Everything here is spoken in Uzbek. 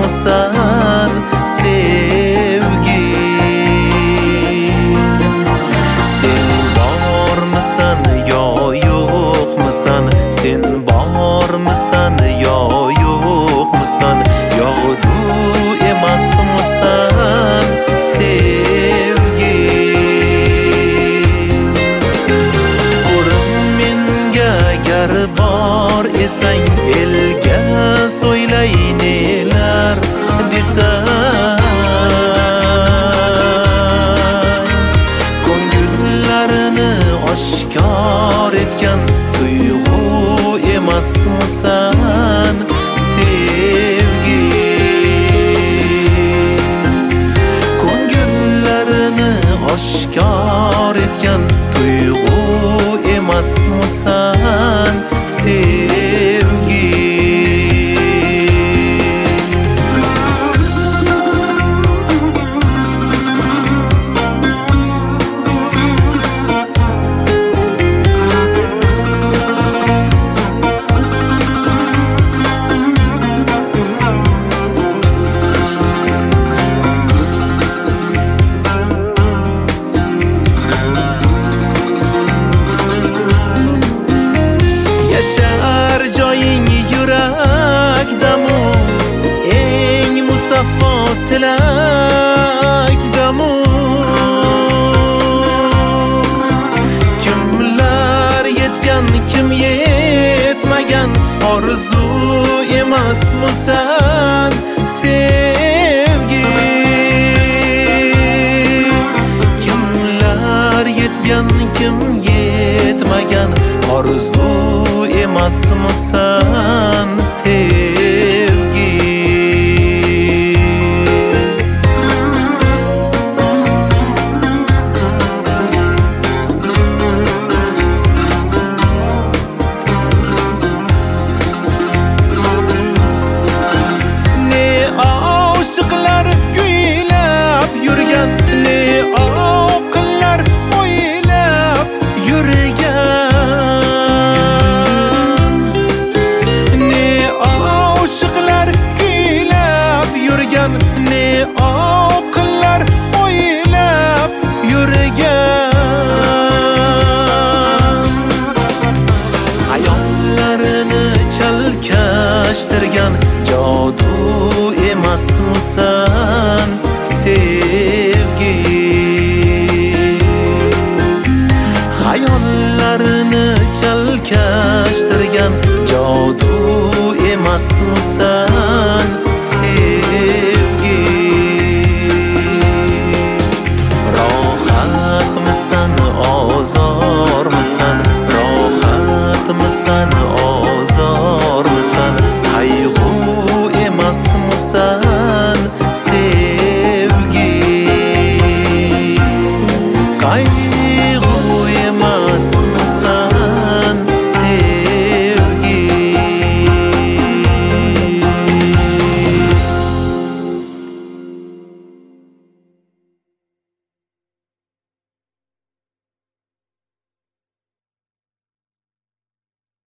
emasmısan sevgi? Sen bormısan yo yo'qmisan? Sen bormısan yo yo'qmisan? Yog'du emasmısan sevgi? Ko'rim menga gar bor esang, elga so'ylay nelar desang, ko'ngillarini oshkor etgan tuyg'u emasmısan sevgi? Ko'ngillarini oshkor etgan tuyg'u emasmısan sevgi? Yashar joying yurakdamu, eng musaffo tilakdamu. Kimlar yetgan, kim yetmagan, orzu emasmısan sevgi? Kimlar yetgan, kim yetmagan, orzu emasmısan sevgi? Ne aşıklar güylab yurgan, ne oqillar o'ylab yurgan, ne aşıklar güylab yurgan, ne oqillar o'ylab yurgan. Hayollarini chalkashtirgan jodu emasmısan sevgi? Hayollarini chalkashtirgan jodu emasmısan sevgi? Rohatmisan ozormisan? Rohatmisan ozormisan? Qayg'u emasmısan sevgi? Qayg'u emasmısan